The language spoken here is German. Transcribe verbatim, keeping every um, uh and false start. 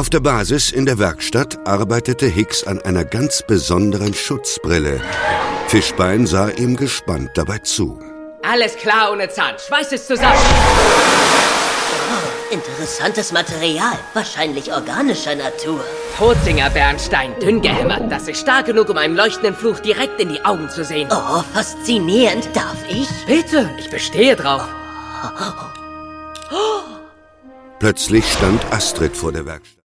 Auf der Basis in der Werkstatt arbeitete Hicks an einer ganz besonderen Schutzbrille. Fischbein sah ihm gespannt dabei zu. Alles klar ohne Zahn. Schweiß es zusammen. Oh, interessantes Material. Wahrscheinlich organischer Natur. Totzinger Bernstein, dünn gehämmert. Das ist stark genug, um einem leuchtenden Fluch direkt in die Augen zu sehen. Oh, faszinierend. Darf ich? Bitte, ich bestehe drauf. Plötzlich stand Astrid vor der Werkstatt.